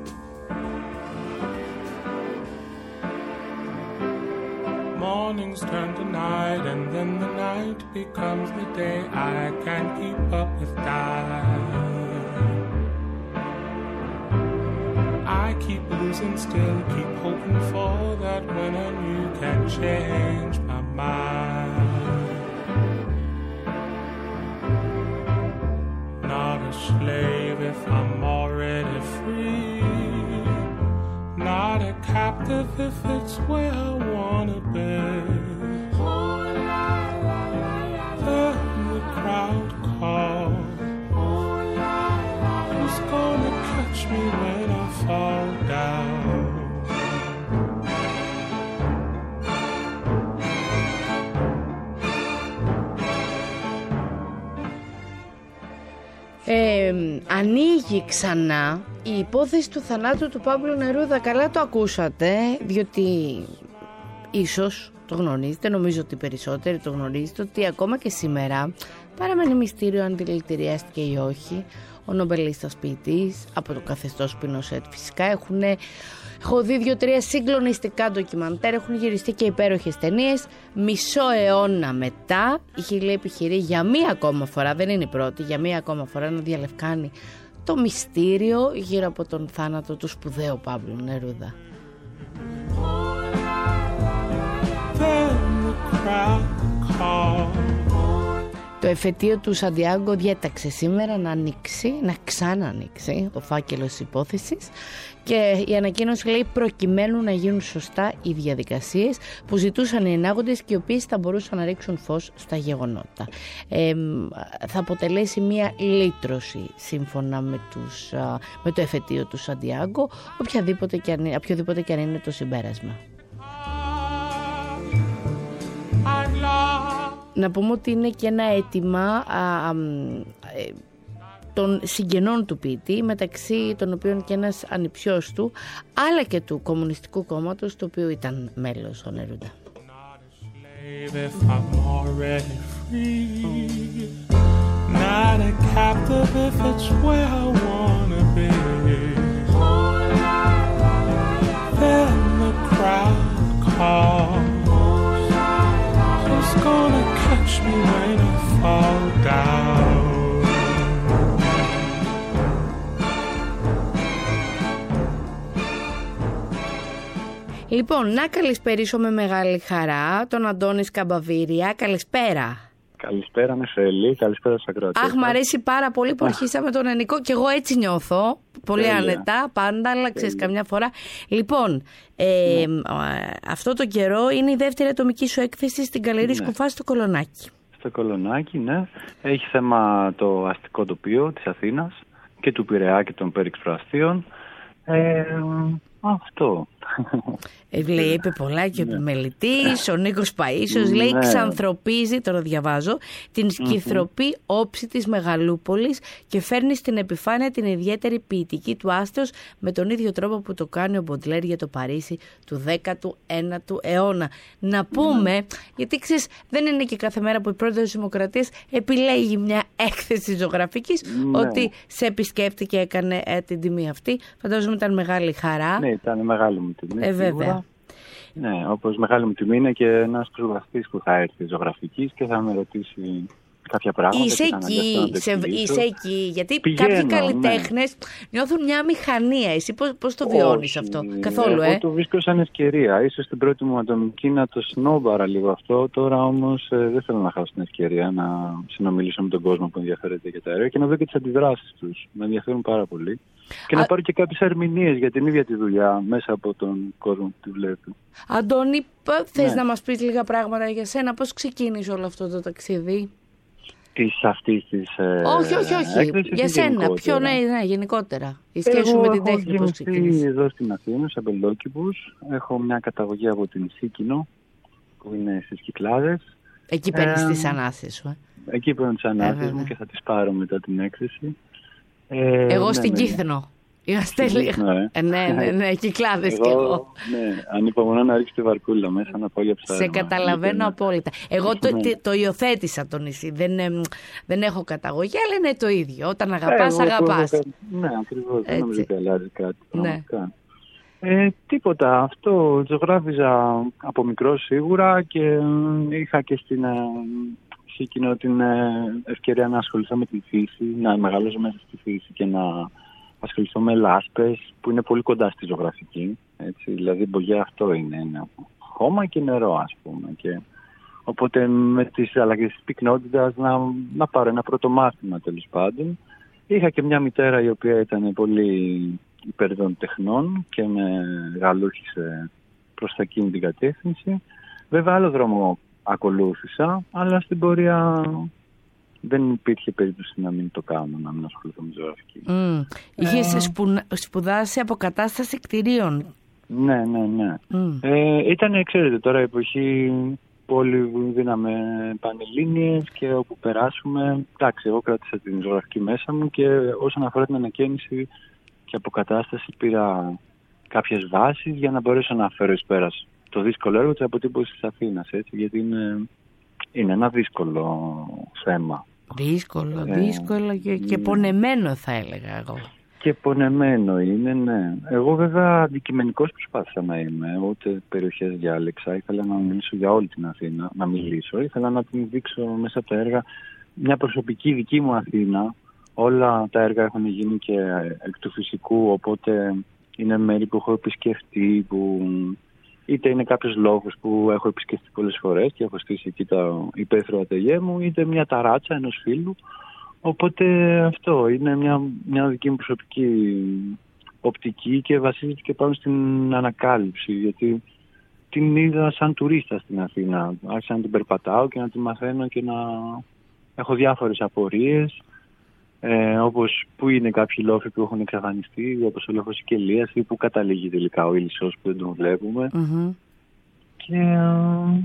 Mornings turn to night, and then the night becomes the day. I can't keep up with time. I keep losing still, keep hoping for that when a new can change my mind. Not a slave if I'm already free. Not a captive if it's where I wanna be. Then the crowd calls. Who's gonna catch me when I fall down? Ε, ανοίγει ξανά η υπόθεση του θανάτου του Παύλου Νερούδα. Καλά το ακούσατε, διότι ίσως το γνωρίζετε, νομίζω ότι περισσότεροι το γνωρίζετε, ότι ακόμα και σήμερα παραμένει μυστήριο αν δηλητηριάστηκε ή όχι ο νομπελίστας ποιητής από το καθεστώς Πινοσέτ. Φυσικά έχουν, έχω δει δύο-τρία συγκλονιστικά ντοκιμαντέρ, έχουν γυριστεί και υπέροχες ταινίες. Μισό αιώνα μετά η Χιλή επιχειρεί για μία ακόμα φορά, δεν είναι η πρώτη, για μία ακόμα φορά να διαλευκάνει το μυστήριο γύρω από τον θάνατο του σπουδαίου Παύλου Νερούδα. Το εφετείο του Σαντιάγκο διέταξε σήμερα να ανοίξει, να ξανανοίξει ο φάκελος της υπόθεσης, και η ανακοίνωση λέει προκειμένου να γίνουν σωστά οι διαδικασίες που ζητούσαν οι ενάγοντες και οι οποίες θα μπορούσαν να ρίξουν φως στα γεγονότα. Ε, θα αποτελέσει μια λύτρωση σύμφωνα με, τους, με το εφετείο του Σαντιάγκο, οποιοδήποτε και αν, οποιοδήποτε και αν είναι το συμπέρασμα. Να πούμε ότι είναι και ένα αίτημα α, α, ε, των συγγενών του ποιητή, μεταξύ των οποίων και ένας ανιψιός του, αλλά και του Κομμουνιστικού Κόμματος, το οποίο ήταν μέλος ο Νερούδα. Gonna catch me when I fall down. Λοιπόν, να καλησπερίσω με μεγάλη χαρά τον Αντώνη Σκαμπαβίρια. Καλησπέρα. Καλησπέρα Μεσέλη, καλησπέρα στους ακροατές. Αχ, μ' αρέσει πάρα πολύ που αρχίσαμε τον Ενικό και εγώ έτσι νιώθω. Πολύ άνετα, πάντα, αλλά ξέρεις καμιά φορά. Λοιπόν, ε, ναι. αυτό το καιρό είναι η δεύτερη ατομική σου έκθεση στην Γκαλερί ναι. Σκουφά στο Κολονάκι. Στο Κολονάκι, ναι. Έχει θέμα το αστικό τοπίο της Αθήνας και του Πειραιά και των Πέριξ Προαστίων. Ε, αυτό. Ε, λέει, είπε πολλά και ο επιμελητής, ο Νίκος Παΐσιος, λέει, ξανθρωπίζει, τώρα διαβάζω, την σκυθροπή όψη της Μεγαλούπολης και φέρνει στην επιφάνεια την ιδιαίτερη ποιητική του άστεως με τον ίδιο τρόπο που το κάνει ο Μποντλέρ για το Παρίσι του δέκατου ένατου αιώνα. Να πούμε, γιατί ξέρεις, δεν είναι και κάθε μέρα που η πρόεδρος της Δημοκρατίας επιλέγει μια έκθεση ζωγραφικής, ναι. ότι σε επισκέπτηκε, έκανε ε, την τιμή αυτή. Φαντάζομαι ήταν μεγάλη χαρά. Ναι, ήταν μεγάλη μου τιμή. Ε, βέβαια. Ναι, όπως μεγάλη μου τιμή είναι και ένας ζωγραφιστής που θα έρθει ζωγραφικής και θα με ρωτήσει κάποια πράγματα. Είσαι και εκεί, να σε, είσαι εκεί, γιατί Πηγαίνω, κάποιοι καλλιτέχνες ναι. νιώθουν μια μηχανία. Εσύ πώς, πώς το βιώνεις αυτό? Καθόλου, εγώ ε? το βρίσκω σαν ευκαιρία. Ίσως στην πρώτη μου ατομική να το σνόμπαρα λίγο αυτό. Τώρα όμως ε, δεν θέλω να χάσω την ευκαιρία να συνομιλήσω με τον κόσμο που ενδιαφέρεται για τα έργα και να δω και τις αντιδράσεις τους. Με ενδιαφέρουν πάρα πολύ. Και Α... να πάρω και κάποιες ερμηνείες για την ίδια τη δουλειά μέσα από τον κόσμο που τη βλέπει. Αντώνη, θες ναι. να μας πεις λίγα πράγματα για σένα? Πώς ξεκίνησε όλο αυτό το ταξίδι? Της αυτής της ε, όχι, όχι, όχι. έκθεσης, για σένα, πιο ναι, ναι, γενικότερα. Η σχέση Εγώ σου με την έχω τέχνη πώς ξεκίνησε? εδώ στην Αθήνα, σε Αμπελόκηπους. Έχω μια καταγωγή από την Σίκινο, που είναι στις Κυκλάδες. Εκεί παίρνεις ε, τις ανάθεσες σου, ε? Εκεί παίρνω τις ανάθεσες μου και θα τις πάρω μετά την έκθεση. Ε, εγώ ναι, στην ναι, Κύθνο. Είμαστε λίγο. Ναι, ε, ναι, ναι, ναι, Κυκλάδες κι εγώ. Ναι, ανυπομονώ να ρίξω τη βαρκούλα μέσα να πάω για ψάρεμα. Σε καταλαβαίνω απόλυτα. Εγώ το, το, το υιοθέτησα το νησί. Δεν, ε, δεν έχω καταγωγή, αλλά είναι το ίδιο. Όταν αγαπάς, ε, αγαπάς. Έχω, ναι, ακριβώς. Δεν νομίζω ότι αλλάζει κάτι. Ναι. Ε, τίποτα. Αυτό ζωγράφιζα από μικρό σίγουρα και είχα και στην ε, Σίκινο την ε, ευκαιρία να ασχοληθώ με τη φύση, να μεγαλώσω μέσα στη φύση και να ασχοληθώ με λάσπες που είναι πολύ κοντά στη ζωγραφική. Έτσι. Δηλαδή, μπογιά αυτό είναι, είναι χώμα και νερό, ας πούμε. Και, οπότε με τις αλλαγές της πυκνότητας να, να πάρω ένα πρώτο μάθημα, τέλος πάντων. Είχα και μια μητέρα η οποία ήταν πολύ υπέρ των τεχνών και με γαλούχησε προς εκείνη την κατεύθυνση. Βέβαια, άλλο δρόμο ακολούθησα, αλλά στην πορεία δεν υπήρχε περίπτωση να μην το κάνω, να μην ασχοληθώ με ζωγραφική. Mm. Είχες ε... σπου... σπουδάσει αποκατάσταση κτηρίων. Ναι, ναι, ναι. Mm. Ε, ήταν, ξέρετε, τώρα η εποχή που όλοι δίναμε πανελλήνιες και όπου περάσουμε. Εντάξει, εγώ κράτησα την ζωγραφική μέσα μου και όσον αφορά την ανακαίνιση και αποκατάσταση πήρα κάποιες βάσεις για να μπορέσω να φέρω εις πέρας το δύσκολο έργο της αποτύπωσης της Αθήνας, έτσι, γιατί είναι, είναι ένα δύσκολο θέμα. Δύσκολο, ε, δύσκολο και, και πονεμένο θα έλεγα εγώ. Και πονεμένο είναι, ναι. Εγώ βέβαια αντικειμενικός προσπάθησα να είμαι, ούτε περιοχές διάλεξα. Ήθελα να μιλήσω για όλη την Αθήνα, να μιλήσω. Ήθελα να την δείξω μέσα από τα έργα μια προσωπική δική μου Αθήνα. Όλα τα έργα έχουν γίνει και εκ του φυσικού, οπότε είναι μέρη που έχω επισκεφτεί, που είτε είναι κάποιος λόγος που έχω επισκεφτεί πολλές φορές και έχω στήσει εκεί το υπαίθριο ατελιέ μου, είτε μια ταράτσα ενός φίλου. Οπότε αυτό είναι μια, μια δική μου προσωπική οπτική και βασίζεται και πάνω στην ανακάλυψη, γιατί την είδα σαν τουρίστα στην Αθήνα. Άρχισα να την περπατάω και να την μαθαίνω και να έχω διάφορες απορίες, ε, όπως που είναι κάποιοι λόφοι που έχουν εξαφανιστεί, όπως ο λόφος Σικελίας, ή που καταλήγει τελικά ο Ήλισσος που δεν τον βλέπουμε. Mm-hmm. Και ε,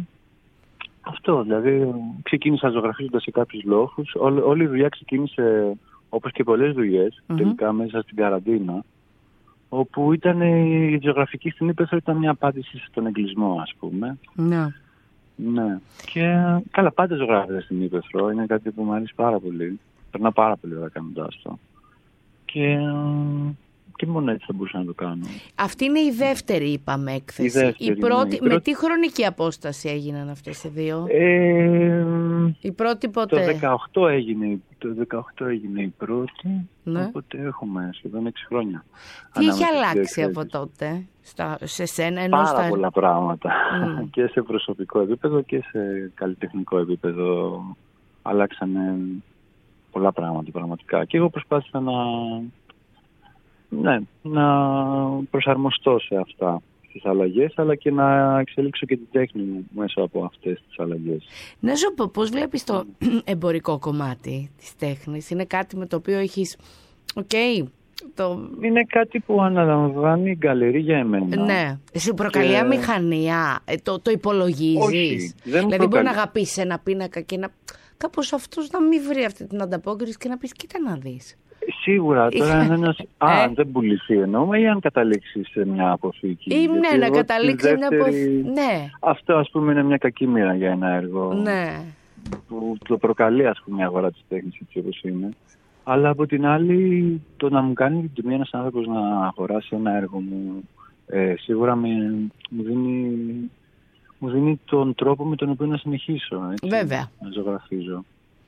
αυτό, δηλαδή ξεκίνησα ζωγραφίζοντας σε κάποιους λόφους. Όλη, όλη η δουλειά ξεκίνησε, όπως και πολλές δουλειές, mm-hmm. τελικά μέσα στην καραντίνα, όπου ήταν η ζωγραφική στην Ήπεθρο ήταν μια απάντηση στον εγκλισμό, ας πούμε. Ναι. Ναι. Και καλά, πάντα ζωγράφιζα στην Ήπεθρο, είναι κάτι που μου αρέσει πάρα πολύ. Περνά πάρα πολύ ώρα κάνοντας το. Και, και μόνο έτσι θα μπορούσα να το κάνω. Αυτή είναι η δεύτερη, είπαμε, έκθεση. Η δεύτερη, η πρώτη, ναι. Η με πρώτη... τι χρονική απόσταση έγιναν αυτές οι δύο? Ε, η πρώτη πότε? Το δεκαοκτώ έγινε, το δεκαοκτώ έγινε η πρώτη, ναι. Οπότε έχουμε σχεδόν έξι χρόνια. Τι έχει αλλάξει από τότε στα, σε σένα? Ενώ πάρα στα... πολλά πράγματα. Mm. Και σε προσωπικό επίπεδο και σε καλλιτεχνικό επίπεδο αλλάξανε πολλά πράγματα πραγματικά. Και εγώ προσπάθησα να, ναι, να προσαρμοστώ σε αυτά τις αλλαγές, αλλά και να εξελίξω και την τέχνη μου μέσα από αυτές τις αλλαγές. Να σου πω, πώς βλέπεις το εμπορικό κομμάτι της τέχνης? Είναι κάτι με το οποίο έχεις... Okay, το... Είναι κάτι που αναλαμβάνει η γκαλερί για εμένα. Ναι. Εσύ προκαλεί και... αμηχανία, το, το υπολογίζεις? Όχι, δεν δηλαδή προκαλεί. Μπορεί να αγαπήσεις ένα πίνακα και να... κάπως αυτός να μην βρει αυτή την ανταπόκριση και να πεις κοίτα να δεις. Σίγουρα, τώρα αν ένας... Α, αν δεν πουληθεί εννοούμε ή αν καταλήξει σε μια αποθήκη. Ή ναι, να καταλήξει σε δεύτερη... μια αποθήκη. Ναι. Αυτό ας πούμε είναι μια κακή μοίρα για ένα έργο. Ναι. Που το προκαλεί ας πούμε η αγορά της τέχνης έτσι όπως είναι. Αλλά από την άλλη το να μου κάνει την τιμή ένας άνθρωπος να αγοράσει ένα έργο μου ε, σίγουρα με, μου, δίνει, μου δίνει τον τρόπο με τον οποίο να συνεχίσω. Έτσι, βέβαια. Να ζωγραφίζω.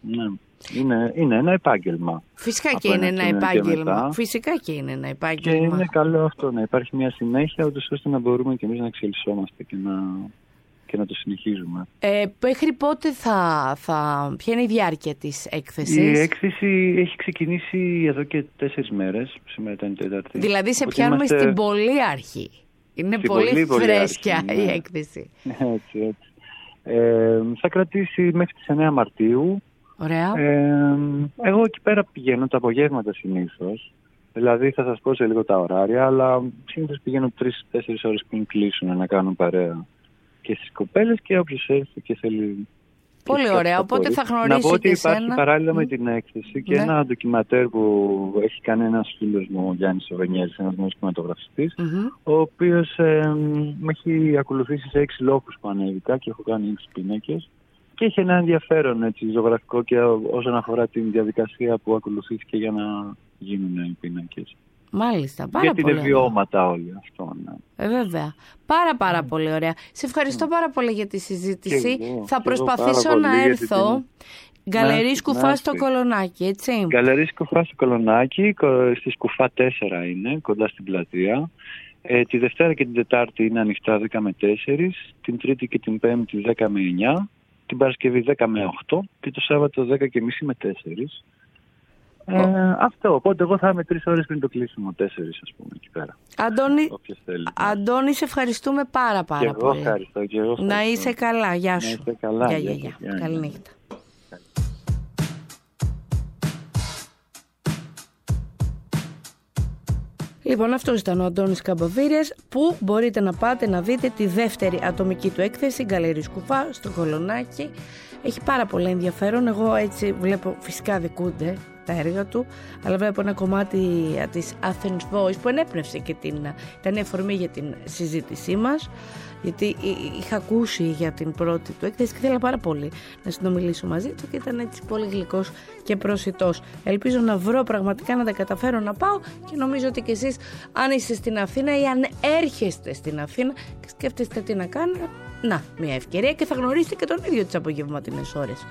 Ναι. Είναι, είναι ένα επάγγελμα. Φυσικά Από και είναι ένα σημείο και επάγγελμα. μετά. Φυσικά και είναι ένα Και επάγγελμα. είναι καλό αυτό να υπάρχει μια συνέχεια, ούτως ώστε να μπορούμε και εμείς να εξελισσόμαστε και να, και να το συνεχίζουμε. Ε, μέχρι πότε θα, θα... Ποια είναι η διάρκεια της έκθεσης? Η έκθεση έχει ξεκινήσει εδώ και τέσσερις μέρες. Σήμερα ήταν η Τέταρτη. Δηλαδή σε Οπότε πιάνουμε είμαστε στην πολύ αρχή. Είναι στην πολύ, πολύ, πολύ φρέσκια αρχή, η ναι. έκθεση. Έτσι, έτσι. Ε, θα κρατήσει μέχρι τις εννέα Μαρτίου. Ωραία. Ε, εγώ εκεί πέρα πηγαίνω τα απογεύματα συνήθως. Δηλαδή θα σας πω σε λίγο τα ωράρια, αλλά συνήθως πηγαίνω τρεις τέσσερις ώρες πριν κλείσουν να κάνω παρέα και στις κοπέλες και όποιος έρθει και θέλει. Πολύ και ωραία, κάτι οπότε μπορεί. θα γνωρίσει Να πω ότι και υπάρχει σένα. παράλληλα Μ. με την έκθεση και Ναι. ένα ντοκιματέρ που έχει κάνει ένας φίλος μου, ο Γιάννης Οβενιέρης, ένας νέος κινηματογραφιστής, Μμμ. ο οποίος ε, με έχει ακολουθήσει σε έξι λόγους που ανέβηκα και έχω κάνει έξι πίνακες. Και έχει ένα ενδιαφέρον έτσι, ζωγραφικό και όσον αφορά την διαδικασία που ακολουθήθηκε για να γίνουν οι πίνακες. Μάλιστα, πάρα Γιατί πολύ είναι ωραία. βιώματα όλοι αυτό. Ναι. Ε, βέβαια. Πάρα πάρα πολύ ωραία. Σε ευχαριστώ πάρα πολύ για τη συζήτηση. Και εγώ, θα και εγώ προσπαθήσω πάρα να πολύ, γιατί έρθω. την- Γκαλερί Να- Σκουφά να στο έρθει. Κολονάκι, έτσι. Γκαλερί Σκουφά στο Κολονάκι, κο- στη Σκουφά τέσσερα είναι, κοντά στην πλατεία. Ε, τη Δευτέρα και την Τετάρτη είναι ανοιχτά δέκα με τέσσερις, την Τρίτη και την Πέμπτη δέκα με εννιά, την Παρασκευή δέκα με οκτώ και το Σάββατο δέκα και μισή με τέσσερις. Ε, αυτό, οπότε εγώ θα είμαι τρεις ώρες πριν το κλείσιμο, τέσσερις ας πούμε εκεί πέρα. Αντώνη, Όποιος θέλει. Αντώνη, σε ευχαριστούμε πάρα Και πάρα εγώ πολύ. ευχαριστώ. Και εγώ Να ευχαριστώ. είσαι καλά, γεια Να σου. είστε καλά, Γεια, γεια γεια, σας, γεια. γεια, Καλή γεια. νύχτα. Λοιπόν, αυτός ήταν ο Αντώνης Καμπαβίριας, που μπορείτε να πάτε να δείτε τη δεύτερη ατομική του έκθεση, Γκαλερί Σκουφά, στο Κολονάκι. Έχει πάρα πολύ ενδιαφέρον. Εγώ έτσι βλέπω, φυσικά δικούνται τα έργα του, αλλά βλέπω ένα κομμάτι της Athens Voice που ενέπνευσε και την, ήταν η αφορμή για την συζήτησή μας, γιατί είχα ακούσει για την πρώτη του έκθεση και ήθελα πάρα πολύ να συνομιλήσω μαζί του και ήταν έτσι πολύ γλυκός και προσιτός. Ελπίζω να βρω πραγματικά να τα καταφέρω να πάω και νομίζω ότι και εσείς, αν είστε στην Αθήνα ή αν έρχεστε στην Αθήνα και σκέφτεστε τι να κάνετε, να, μια ευκαιρία και θα γνωρίσετε και τον ίδιο τις απογευματινές ώρες.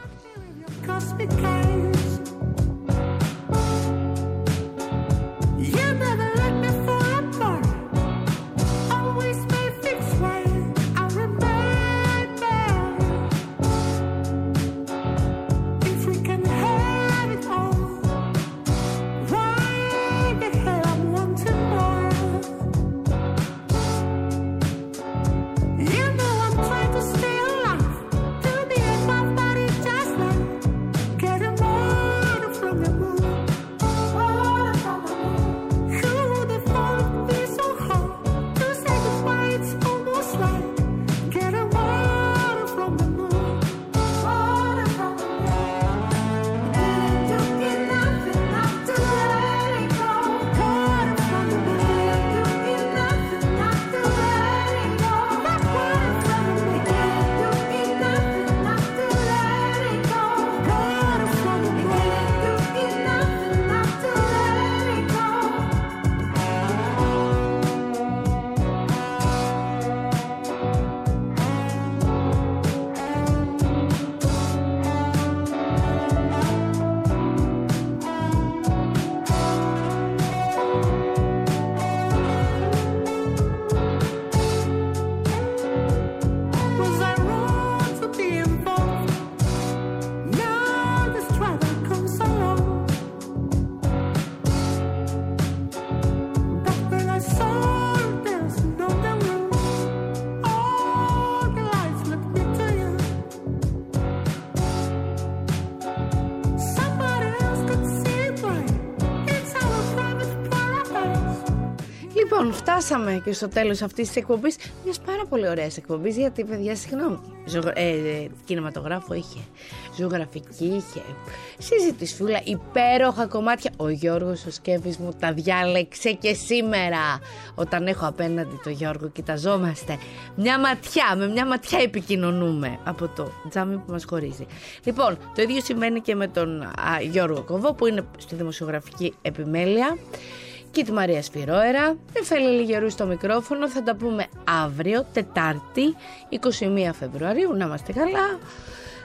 Λοιπόν, φτάσαμε και στο τέλος αυτής της εκπομπής, μιας πάρα πολύ ωραίας εκπομπής, γιατί παιδιά, συγγνώμη, ζωγρα... ε, ε, κινηματογράφο είχε, ζωγραφική είχε, συζητησούλα, υπέροχα κομμάτια. Ο Γιώργος ο Σκέφης μου τα διάλεξε και σήμερα. Όταν έχω απέναντι το Γιώργο, κοιταζόμαστε μια ματιά, με μια ματιά επικοινωνούμε από το τζάμι που μας χωρίζει. Λοιπόν, το ίδιο σημαίνει και με τον α, Γιώργο Κοβό, που είναι στη δημοσιογραφική επιμέλεια, και τη Μαρία Σφυρόερα, Εφέλη Λιγερού στο μικρόφωνο. Θα τα πούμε αύριο, Τετάρτη, εικοστή πρώτη Φεβρουαρίου. Να είμαστε καλά.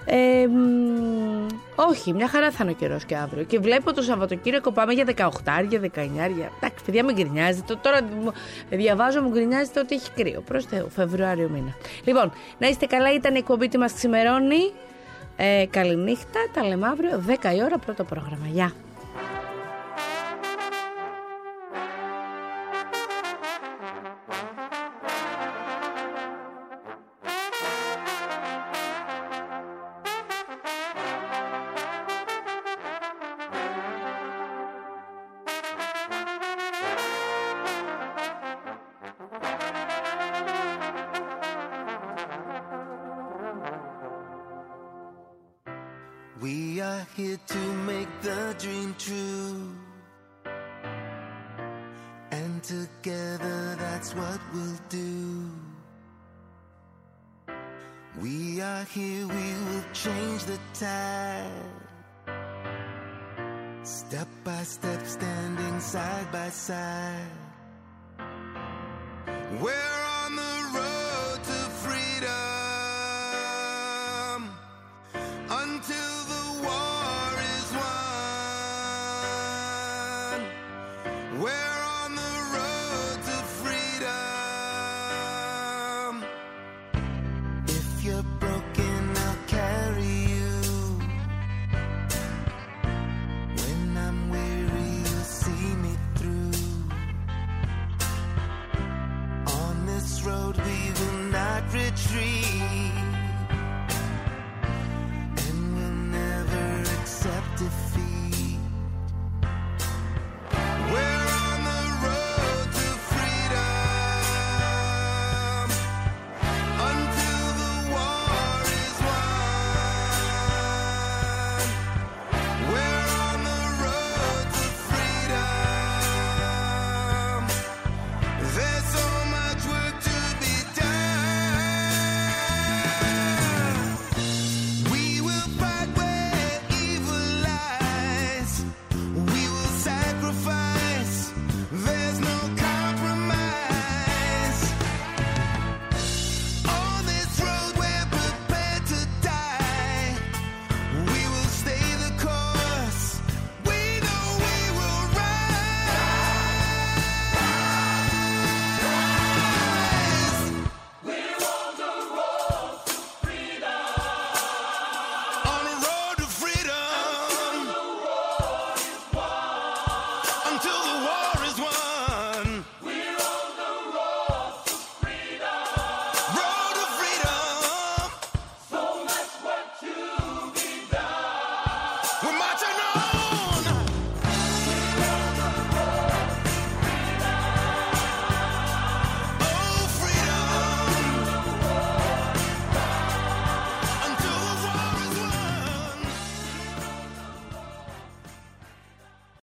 Ε, μ, όχι, μια χαρά θα είναι ο καιρός και αύριο. Και βλέπω το Σαββατοκύριακο πάμε για δεκαοκτώ, δεκαεννιά. Εντάξει, παιδιά, μην γκρινιάζετε. Τώρα διαβάζω, μου γκρινιάζετε ότι έχει κρύο. Προς Θεού, Φεβρουάριο μήνα. Λοιπόν, να είστε καλά, ήταν η εκπομπή τι μας ξημερώνει. Ε, καληνύχτα, τα λέμε αύριο, δέκα η ώρα, πρώτο πρόγραμμα. Γεια. We are here to make the dream true, and together that's what we'll do. We are here, we will change the tide, step by step, standing side by side. Where